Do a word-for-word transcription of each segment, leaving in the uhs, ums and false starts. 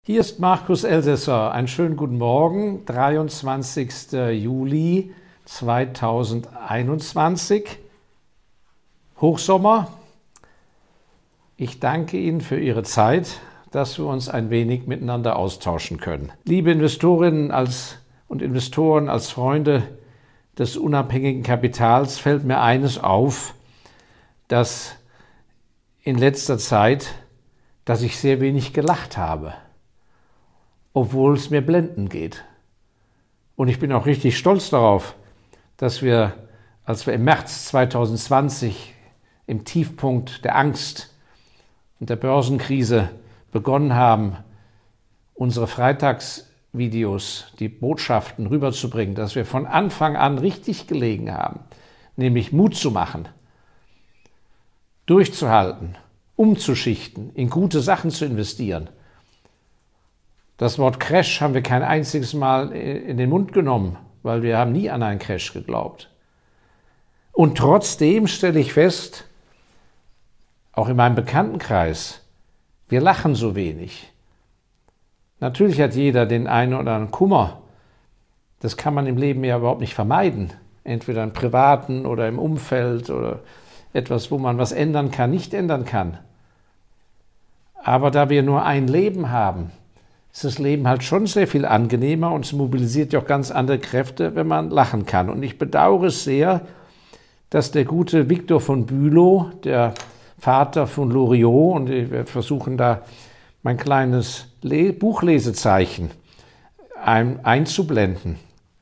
Hier ist Markus Elsässer. Einen schönen guten Morgen, dreiundzwanzigster Juli zweitausendeinundzwanzig, Hochsommer. Ich danke Ihnen für Ihre Zeit, dass wir uns ein wenig miteinander austauschen können. Liebe Investorinnen als, und Investoren, als Freunde des unabhängigen Kapitals fällt mir eines auf, dass in letzter Zeit, dass ich sehr wenig gelacht habe, obwohl es mir blendend geht. Und ich bin auch richtig stolz darauf, dass wir, als wir im März zweitausendzwanzig im Tiefpunkt der Angst und der Börsenkrise begonnen haben, unsere Freitagsvideos, die Botschaften rüberzubringen, dass wir von Anfang an richtig gelegen haben, nämlich Mut zu machen, durchzuhalten, umzuschichten, in gute Sachen zu investieren. Das Wort Crash haben wir kein einziges Mal in den Mund genommen, weil wir haben nie an einen Crash geglaubt. Und trotzdem stelle ich fest, auch in meinem Bekanntenkreis, wir lachen so wenig. Natürlich hat jeder den einen oder anderen Kummer. Das kann man im Leben ja überhaupt nicht vermeiden. Entweder im Privaten oder im Umfeld oder etwas, wo man was ändern kann, nicht ändern kann. Aber da wir nur ein Leben haben, ist das Leben halt schon sehr viel angenehmer und es mobilisiert ja auch ganz andere Kräfte, wenn man lachen kann. Und ich bedauere es sehr, dass der gute Victor von Bülow, der Vater von Loriot, und wir versuchen da mein kleines Le- Buchlesezeichen ein, einzublenden.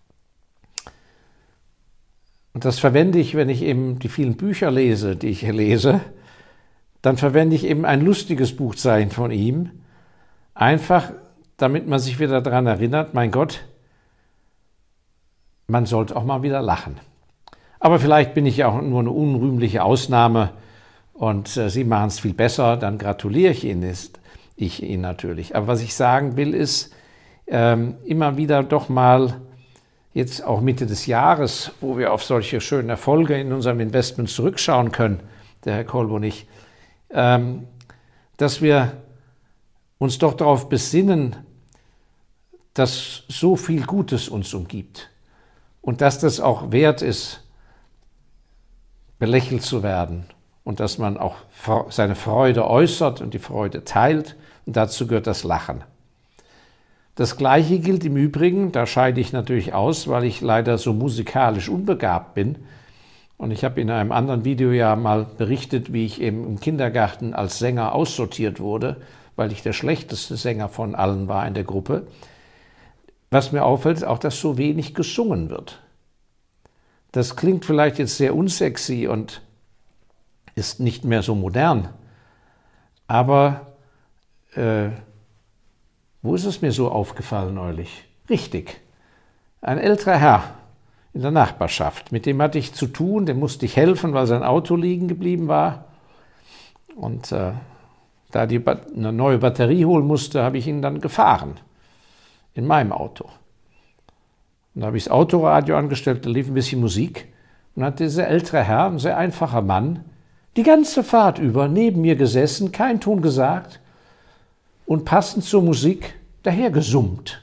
Und das verwende ich, wenn ich eben die vielen Bücher lese, die ich hier lese, dann verwende ich eben ein lustiges Buchzeichen von ihm, einfach damit man sich wieder daran erinnert, mein Gott, man sollte auch mal wieder lachen. Aber vielleicht bin ich ja auch nur eine unrühmliche Ausnahme und äh, Sie machen es viel besser, dann gratuliere ich Ihnen, ist, ich Ihnen natürlich. Aber was ich sagen will, ist, ähm, immer wieder doch mal, jetzt auch Mitte des Jahres, wo wir auf solche schönen Erfolge in unserem Investment zurückschauen können, der Herr Kolb und ich, ähm, dass wir uns doch darauf besinnen, dass so viel Gutes uns umgibt und dass das auch wert ist, belächelt zu werden und dass man auch seine Freude äußert und die Freude teilt und dazu gehört das Lachen. Das Gleiche gilt im Übrigen, da scheide ich natürlich aus, weil ich leider so musikalisch unbegabt bin und ich habe in einem anderen Video ja mal berichtet, wie ich eben im Kindergarten als Sänger aussortiert wurde, weil ich der schlechteste Sänger von allen war in der Gruppe. Was mir auffällt, ist auch, dass so wenig gesungen wird. Das klingt vielleicht jetzt sehr unsexy und ist nicht mehr so modern. Aber äh, wo ist es mir so aufgefallen neulich? Richtig, ein älterer Herr in der Nachbarschaft, mit dem hatte ich zu tun, dem musste ich helfen, weil sein Auto liegen geblieben war. Und äh, da die eine neue Batterie holen musste, habe ich ihn dann gefahren. In meinem Auto. Und da habe ich das Autoradio angestellt, da lief ein bisschen Musik. Und dann hat dieser ältere Herr, ein sehr einfacher Mann, die ganze Fahrt über neben mir gesessen, kein Ton gesagt und passend zur Musik daher gesummt.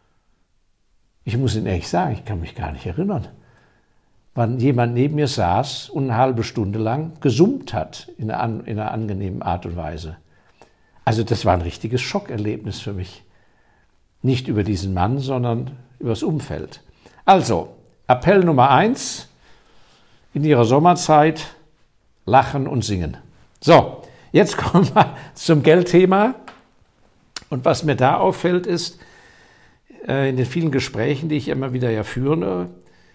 Ich muss Ihnen ehrlich sagen, ich kann mich gar nicht erinnern, wann jemand neben mir saß und eine halbe Stunde lang gesummt hat, in einer, in einer angenehmen Art und Weise. Also das war ein richtiges Schockerlebnis für mich. Nicht über diesen Mann, sondern über das Umfeld. Also, Appell Nummer eins, in Ihrer Sommerzeit lachen und singen. So, jetzt kommen wir zum Geldthema. Und was mir da auffällt, ist, äh, in den vielen Gesprächen, die ich immer wieder ja führe,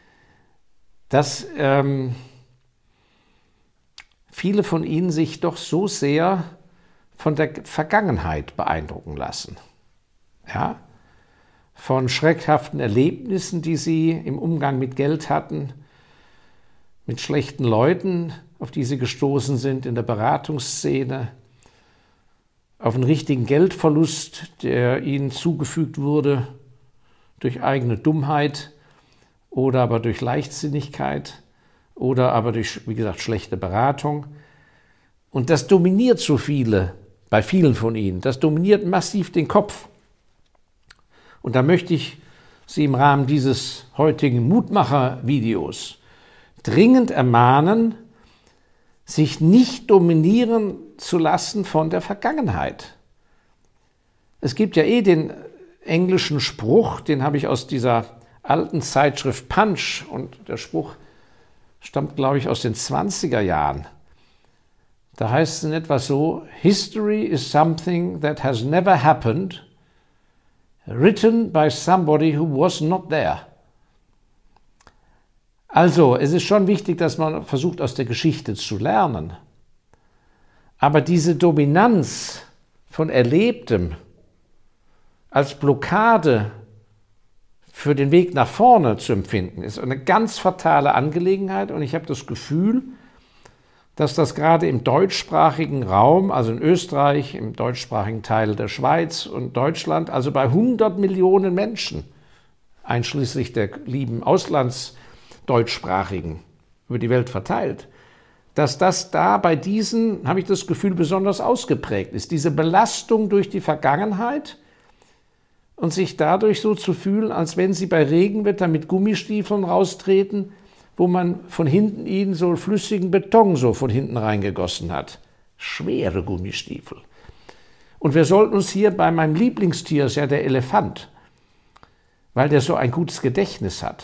dass ähm, viele von Ihnen sich doch so sehr von der Vergangenheit beeindrucken lassen. Ja? Von schreckhaften Erlebnissen, die sie im Umgang mit Geld hatten, mit schlechten Leuten, auf die sie gestoßen sind in der Beratungsszene, auf einen richtigen Geldverlust, der ihnen zugefügt wurde durch eigene Dummheit oder aber durch Leichtsinnigkeit oder aber durch, wie gesagt, schlechte Beratung. Und das dominiert so viele, bei vielen von ihnen. Das dominiert massiv den Kopf. Und da möchte ich Sie im Rahmen dieses heutigen Mutmacher-Videos dringend ermahnen, sich nicht dominieren zu lassen von der Vergangenheit. Es gibt ja eh den englischen Spruch, den habe ich aus dieser alten Zeitschrift Punch, und der Spruch stammt, glaube ich, aus den zwanziger Jahren. Da heißt es in etwa so: History is something that has never happened, written by somebody who was not there. Also, es ist schon wichtig, dass man versucht, aus der Geschichte zu lernen. Aber diese Dominanz von Erlebtem als Blockade für den Weg nach vorne zu empfinden, ist eine ganz fatale Angelegenheit. Und ich habe das Gefühl, dass das gerade im deutschsprachigen Raum, also in Österreich, im deutschsprachigen Teil der Schweiz und Deutschland, also bei hundert Millionen Menschen, einschließlich der lieben Auslandsdeutschsprachigen, über die Welt verteilt, dass das da bei diesen, habe ich das Gefühl, besonders ausgeprägt ist. Diese Belastung durch die Vergangenheit und sich dadurch so zu fühlen, als wenn sie bei Regenwetter mit Gummistiefeln raustreten, wo man von hinten ihnen so flüssigen Beton so von hinten reingegossen hat. Schwere Gummistiefel. Und wir sollten uns hier bei meinem Lieblingstier, ist ja der Elefant, weil der so ein gutes Gedächtnis hat.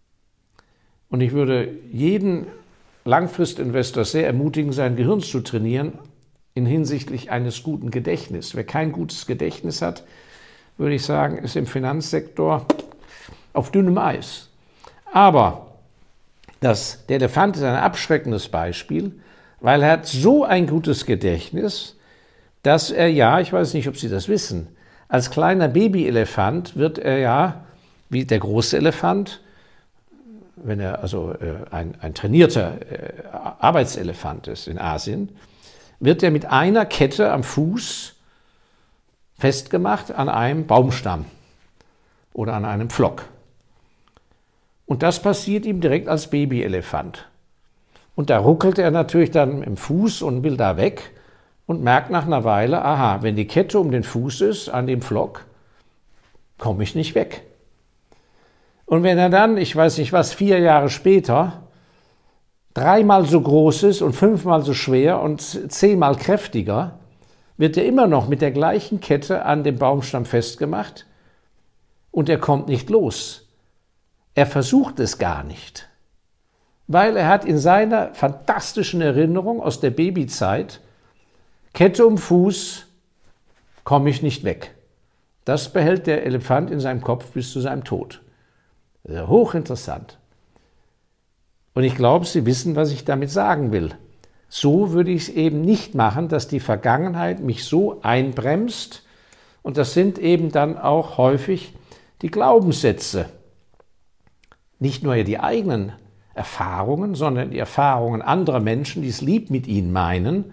Und ich würde jeden Langfristinvestor sehr ermutigen, sein Gehirn zu trainieren in hinsichtlich eines guten Gedächtnisses. Wer kein gutes Gedächtnis hat, würde ich sagen, ist im Finanzsektor auf dünnem Eis. Aber das, der Elefant ist ein abschreckendes Beispiel, weil er hat so ein gutes Gedächtnis, dass er ja, ich weiß nicht, ob Sie das wissen, als kleiner Babyelefant wird er ja, wie der große Elefant, wenn er also äh, ein, ein trainierter äh, Arbeitselefant ist in Asien, wird er mit einer Kette am Fuß festgemacht an einem Baumstamm oder an einem Pflock. Und das passiert ihm direkt als Babyelefant. Und da ruckelt er natürlich dann im Fuß und will da weg und merkt nach einer Weile, aha, wenn die Kette um den Fuß ist, an dem Pflock, komme ich nicht weg. Und wenn er dann, ich weiß nicht was, vier Jahre später dreimal so groß ist und fünfmal so schwer und zehnmal kräftiger, wird er immer noch mit der gleichen Kette an dem Baumstamm festgemacht und er kommt nicht los. Er versucht es gar nicht, weil er hat in seiner fantastischen Erinnerung aus der Babyzeit Kette um Fuß, komme ich nicht weg. Das behält der Elefant in seinem Kopf bis zu seinem Tod. Das ist hochinteressant. Und ich glaube, Sie wissen, was ich damit sagen will. So würde ich es eben nicht machen, dass die Vergangenheit mich so einbremst. Und das sind eben dann auch häufig die Glaubenssätze. Nicht nur die eigenen Erfahrungen, sondern die Erfahrungen anderer Menschen, die es lieb mit ihnen meinen,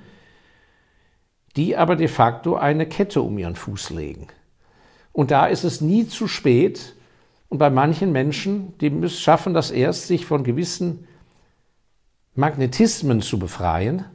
die aber de facto eine Kette um ihren Fuß legen. Und da ist es nie zu spät. Und bei manchen Menschen, die müssen, schaffen das erst, sich von gewissen Magnetismen zu befreien,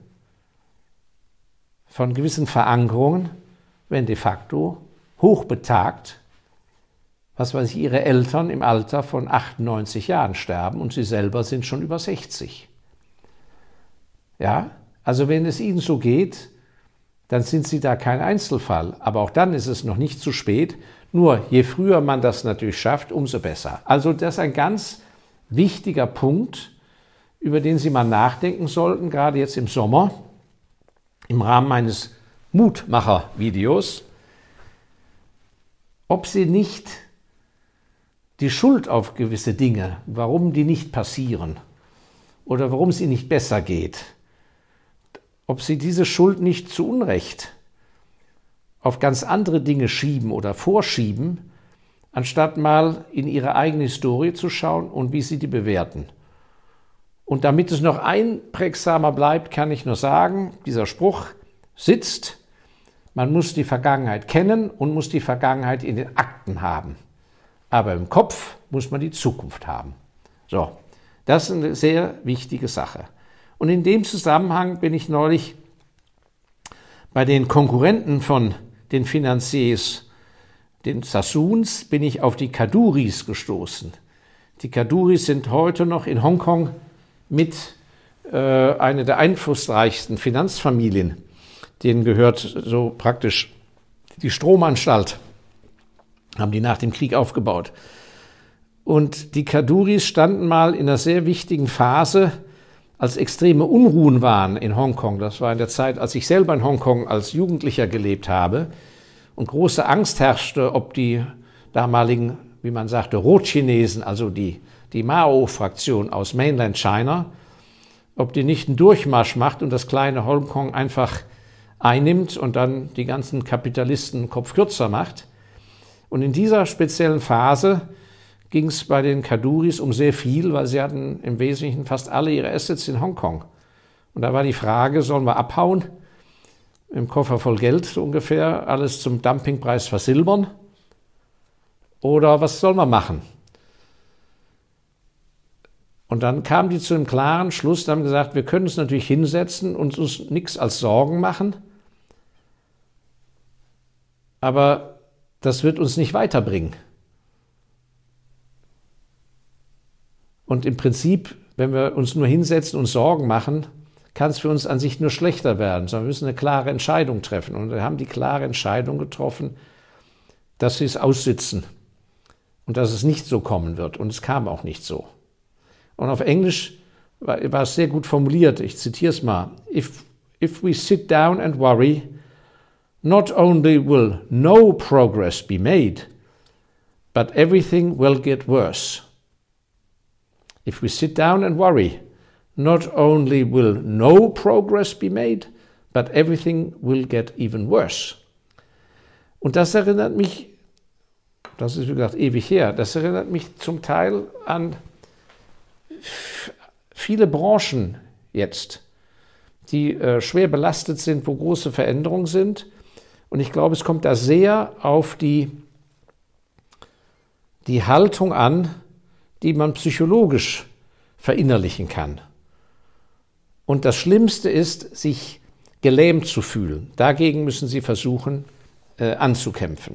von gewissen Verankerungen, wenn de facto hochbetagt, was weiß ich, ihre Eltern im Alter von achtundneunzig Jahren sterben und sie selber sind schon über sechzig. Ja, also wenn es ihnen so geht, dann sind sie da kein Einzelfall. Aber auch dann ist es noch nicht zu spät. Nur je früher man das natürlich schafft, umso besser. Also das ist ein ganz wichtiger Punkt, über den Sie mal nachdenken sollten, gerade jetzt im Sommer, im Rahmen meines Mutmacher-Videos, ob Sie nicht die Schuld auf gewisse Dinge, warum die nicht passieren oder warum es ihnen nicht besser geht, ob Sie diese Schuld nicht zu Unrecht auf ganz andere Dinge schieben oder vorschieben, anstatt mal in Ihre eigene Historie zu schauen und wie Sie die bewerten. Und damit es noch einprägsamer bleibt, kann ich nur sagen, dieser Spruch sitzt, man muss die Vergangenheit kennen und muss die Vergangenheit in den Akten haben. Aber im Kopf muss man die Zukunft haben. So, das ist eine sehr wichtige Sache. Und in dem Zusammenhang bin ich neulich bei den Konkurrenten von den Finanziers den Sassoons, bin ich auf die Kaduris gestoßen. Die Kaduris sind heute noch in Hongkong mit äh, einer der einflussreichsten Finanzfamilien. Denen gehört so praktisch die Stromanstalt, haben die nach dem Krieg aufgebaut. Und die Kaduris standen mal in einer sehr wichtigen Phase, als extreme Unruhen waren in Hongkong. Das war in der Zeit, als ich selber in Hongkong als Jugendlicher gelebt habe und große Angst herrschte, ob die damaligen, wie man sagte, Rotchinesen, also die, die Mao-Fraktion aus Mainland China, ob die nicht einen Durchmarsch macht und das kleine Hongkong einfach einnimmt und dann die ganzen Kapitalisten den Kopf kürzer macht. Und in dieser speziellen Phase ging es bei den Kaduris um sehr viel, weil sie hatten im Wesentlichen fast alle ihre Assets in Hongkong. Und da war die Frage, sollen wir abhauen, im Koffer voll Geld so ungefähr, alles zum Dumpingpreis versilbern, oder was sollen wir machen? Und dann kamen die zu einem klaren Schluss, die haben gesagt, wir können uns natürlich hinsetzen und uns nichts als Sorgen machen, aber das wird uns nicht weiterbringen. Und im Prinzip, wenn wir uns nur hinsetzen und Sorgen machen, kann es für uns an sich nur schlechter werden, sondern wir müssen eine klare Entscheidung treffen. Und wir haben die klare Entscheidung getroffen, dass sie es aussitzen und dass es nicht so kommen wird. Und es kam auch nicht so. Und auf Englisch war, war es sehr gut formuliert. Ich zitiere es mal. If, if we sit down and worry, not only will no progress be made, but everything will get worse. If we sit down and worry, not only will no progress be made, but everything will get even worse. Und das erinnert mich, das ist wie gesagt ewig her, das erinnert mich zum Teil an viele Branchen jetzt, die äh, schwer belastet sind, wo große Veränderungen sind. Und ich glaube, es kommt da sehr auf die, die Haltung an, die man psychologisch verinnerlichen kann. Und das Schlimmste ist, sich gelähmt zu fühlen. Dagegen müssen Sie versuchen, äh, anzukämpfen.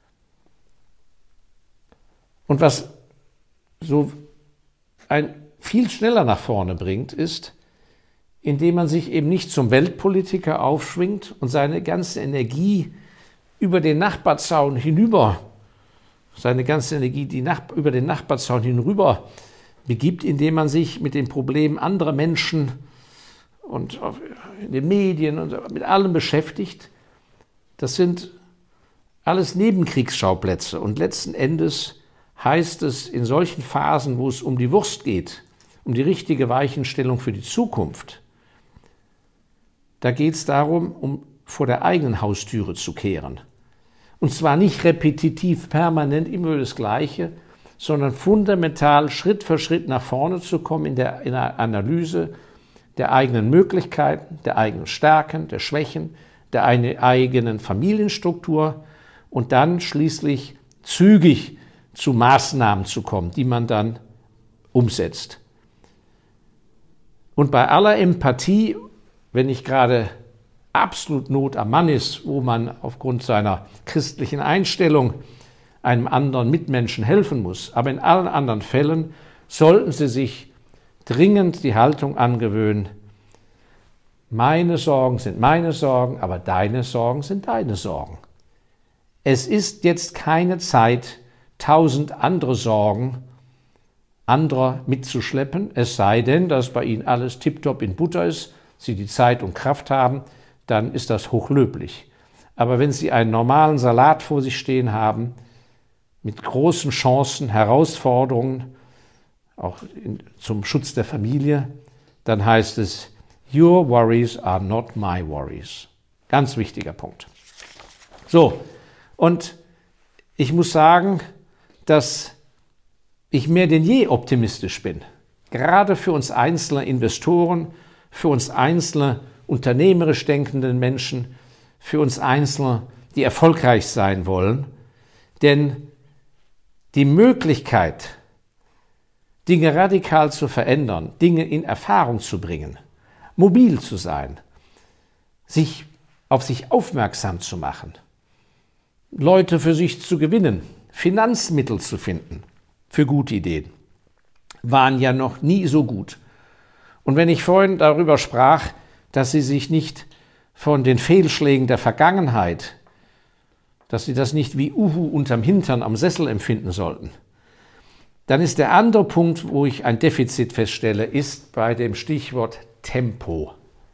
Und was so ein viel schneller nach vorne bringt, ist, indem man sich eben nicht zum Weltpolitiker aufschwingt und seine ganze Energie über den Nachbarzaun hinüber seine ganze Energie die nach, über den Nachbarzaun hinüber begibt, indem man sich mit den Problemen anderer Menschen und in den Medien und mit allem beschäftigt. Das sind alles Nebenkriegsschauplätze. Und letzten Endes heißt es in solchen Phasen, wo es um die Wurst geht, um die richtige Weichenstellung für die Zukunft, da geht es darum, um vor der eigenen Haustüre zu kehren. Und zwar nicht repetitiv, permanent immer das Gleiche, sondern fundamental Schritt für Schritt nach vorne zu kommen in der, in der Analyse der eigenen Möglichkeiten, der eigenen Stärken, der Schwächen, der eine, eigenen Familienstruktur und dann schließlich zügig zu Maßnahmen zu kommen, die man dann umsetzt. Und bei aller Empathie, wenn nicht gerade absolut Not am Mann ist, wo man aufgrund seiner christlichen Einstellung einem anderen Mitmenschen helfen muss. Aber in allen anderen Fällen sollten Sie sich dringend die Haltung angewöhnen, meine Sorgen sind meine Sorgen, aber deine Sorgen sind deine Sorgen. Es ist jetzt keine Zeit, tausend andere Sorgen anderer mitzuschleppen, es sei denn, dass bei Ihnen alles tiptop in Butter ist, Sie die Zeit und Kraft haben, dann ist das hochlöblich. Aber wenn Sie einen normalen Salat vor sich stehen haben, mit großen Chancen, Herausforderungen, auch in, zum Schutz der Familie, dann heißt es, your worries are not my worries. Ganz wichtiger Punkt. So, und ich muss sagen, dass ich mehr denn je optimistisch bin. Gerade für uns einzelne Investoren, für uns einzelne unternehmerisch denkenden Menschen, für uns Einzelne, die erfolgreich sein wollen. Denn die Möglichkeit, Dinge radikal zu verändern, Dinge in Erfahrung zu bringen, mobil zu sein, sich auf sich aufmerksam zu machen, Leute für sich zu gewinnen, Finanzmittel zu finden für gute Ideen, waren ja noch nie so gut. Und wenn ich vorhin darüber sprach, dass sie sich nicht von den Fehlschlägen der Vergangenheit, dass sie das nicht wie Uhu unterm Hintern am Sessel empfinden sollten, dann ist der andere Punkt, wo ich ein Defizit feststelle, ist bei dem Stichwort Tempo.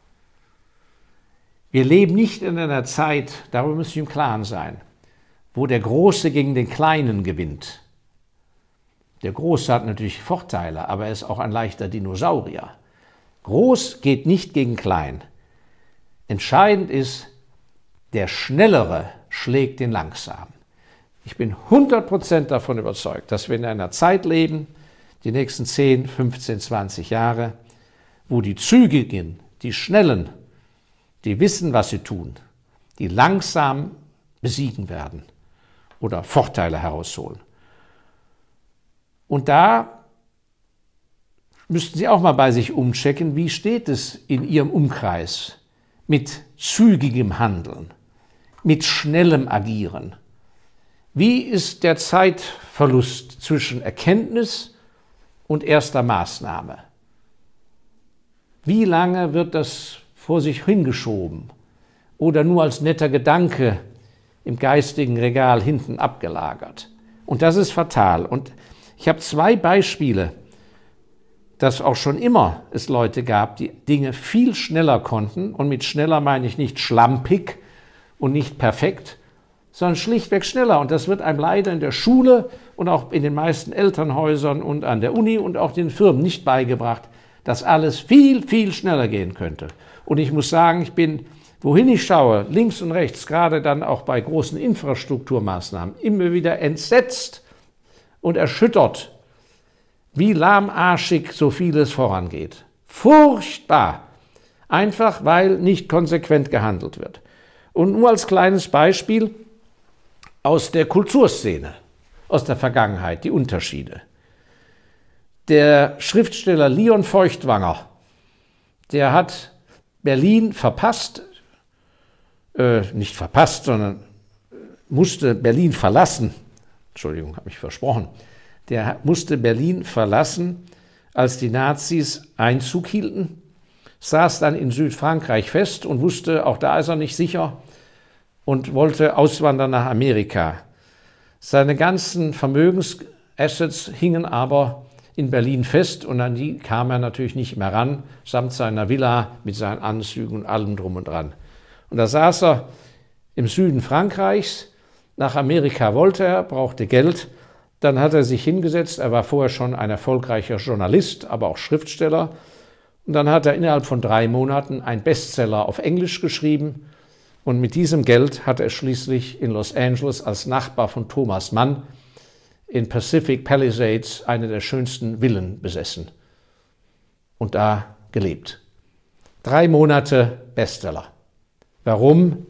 Wir leben nicht in einer Zeit, darüber müssen wir im Klaren sein, wo der Große gegen den Kleinen gewinnt. Der Große hat natürlich Vorteile, aber er ist auch ein leichter Dinosaurier. Groß geht nicht gegen klein. Entscheidend ist, der Schnellere schlägt den Langsamen. Ich bin hundert Prozent davon überzeugt, dass wir in einer Zeit leben, die nächsten zehn, fünfzehn, zwanzig Jahre, wo die Zügigen, die Schnellen, die wissen, was sie tun, die langsam besiegen werden oder Vorteile herausholen. Und da müssten Sie auch mal bei sich umchecken, wie steht es in Ihrem Umkreis mit zügigem Handeln, mit schnellem Agieren. Wie ist der Zeitverlust zwischen Erkenntnis und erster Maßnahme? Wie lange wird das vor sich hingeschoben oder nur als netter Gedanke im geistigen Regal hinten abgelagert? Und das ist fatal. Und ich habe zwei Beispiele, dass auch schon immer es Leute gab, die Dinge viel schneller konnten. Und mit schneller meine ich nicht schlampig und nicht perfekt, sondern schlichtweg schneller. Und das wird einem leider in der Schule und auch in den meisten Elternhäusern und an der Uni und auch den Firmen nicht beigebracht, dass alles viel, viel schneller gehen könnte. Und ich muss sagen, ich bin, wohin ich schaue, links und rechts, gerade dann auch bei großen Infrastrukturmaßnahmen, immer wieder entsetzt und erschüttert, wie lahmarschig so vieles vorangeht. Furchtbar. Einfach, weil nicht konsequent gehandelt wird. Und nur als kleines Beispiel aus der Kulturszene, aus der Vergangenheit, die Unterschiede. Der Schriftsteller Leon Feuchtwanger, der hat Berlin verpasst, äh, nicht verpasst, sondern musste Berlin verlassen. Entschuldigung, habe mich versprochen. Der musste Berlin verlassen, als die Nazis Einzug hielten, saß dann in Südfrankreich fest und wusste, auch da ist er nicht sicher, und wollte auswandern nach Amerika. Seine ganzen Vermögensassets hingen aber in Berlin fest und an die kam er natürlich nicht mehr ran, samt seiner Villa mit seinen Anzügen und allem drum und dran. Und da saß er im Süden Frankreichs, nach Amerika wollte er, brauchte Geld, dann hat er sich hingesetzt, er war vorher schon ein erfolgreicher Journalist, aber auch Schriftsteller, und dann hat er innerhalb von drei Monaten einen Bestseller auf Englisch geschrieben. Und mit diesem Geld hat er schließlich in Los Angeles als Nachbar von Thomas Mann in Pacific Palisades eine der schönsten Villen besessen und da gelebt. Drei Monate Bestseller. Warum?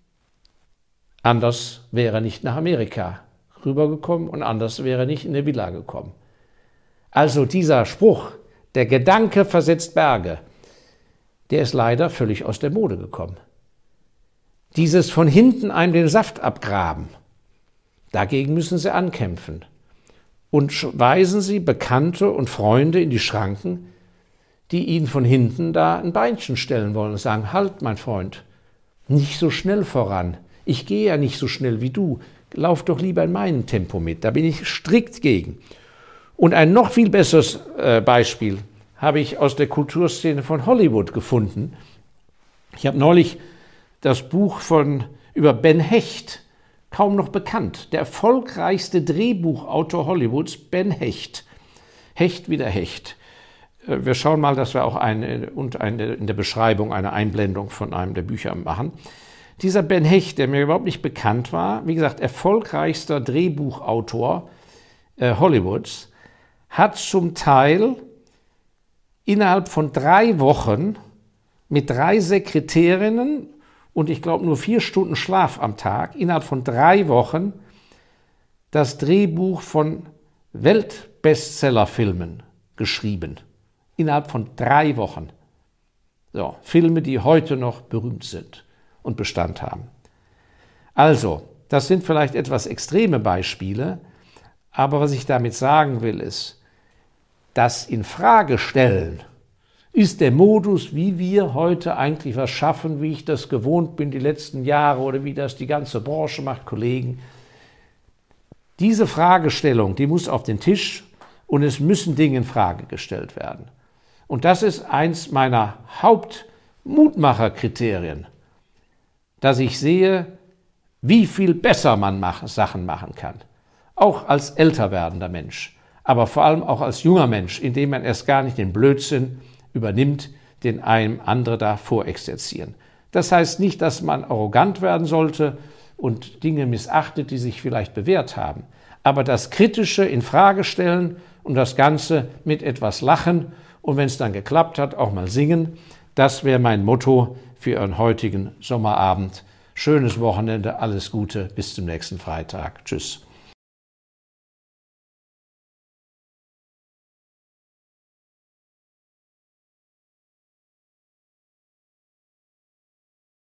Anders wäre er nicht nach Amerika rübergekommen und anders wäre er nicht in eine Villa gekommen. Also dieser Spruch, der Gedanke versetzt Berge, der ist leider völlig aus der Mode gekommen. Dieses von hinten einem den Saft abgraben, dagegen müssen Sie ankämpfen. Und weisen Sie Bekannte und Freunde in die Schranken, die Ihnen von hinten da ein Beinchen stellen wollen und sagen, halt, mein Freund, nicht so schnell voran. Ich gehe ja nicht so schnell wie du. Lauf doch lieber in meinem Tempo mit. Da bin ich strikt gegen. Und ein noch viel besseres äh, Beispiel habe ich aus der Kulturszene von Hollywood gefunden. Ich habe neulich das Buch von, über Ben Hecht, kaum noch bekannt, der erfolgreichste Drehbuchautor Hollywoods, Ben Hecht. Hecht wie der Hecht. Wir schauen mal, dass wir auch eine, und eine, in der Beschreibung eine Einblendung von einem der Bücher machen. Dieser Ben Hecht, der mir überhaupt nicht bekannt war, wie gesagt, erfolgreichster Drehbuchautor äh, Hollywoods, hat zum Teil innerhalb von drei Wochen mit drei Sekretärinnen und ich glaube nur vier Stunden Schlaf am Tag, innerhalb von drei Wochen das Drehbuch von Weltbestsellerfilmen geschrieben. Innerhalb von drei Wochen. So, Filme, die heute noch berühmt sind und Bestand haben. Also, Das sind vielleicht etwas extreme Beispiele, aber was ich damit sagen will, ist, das Infragestellen ist der Modus, wie wir heute eigentlich was schaffen, wie ich das gewohnt bin die letzten Jahre oder wie das die ganze Branche macht, Kollegen. Diese Fragestellung, die muss auf den Tisch und es müssen Dinge in Frage gestellt werden. Und das ist eins meiner Hauptmutmacherkriterien, dass ich sehe, wie viel besser man machen, Sachen machen kann. Auch als älter werdender Mensch, aber vor allem auch als junger Mensch, indem man erst gar nicht den Blödsinn übernimmt, den einem andere da vorexerzieren. Das heißt nicht, dass man arrogant werden sollte und Dinge missachtet, die sich vielleicht bewährt haben. Aber das Kritische in Frage stellen und das Ganze mit etwas Lachen und wenn es dann geklappt hat, auch mal singen, das wäre mein Motto für Ihren heutigen Sommerabend. Schönes Wochenende, alles Gute, bis zum nächsten Freitag. Tschüss.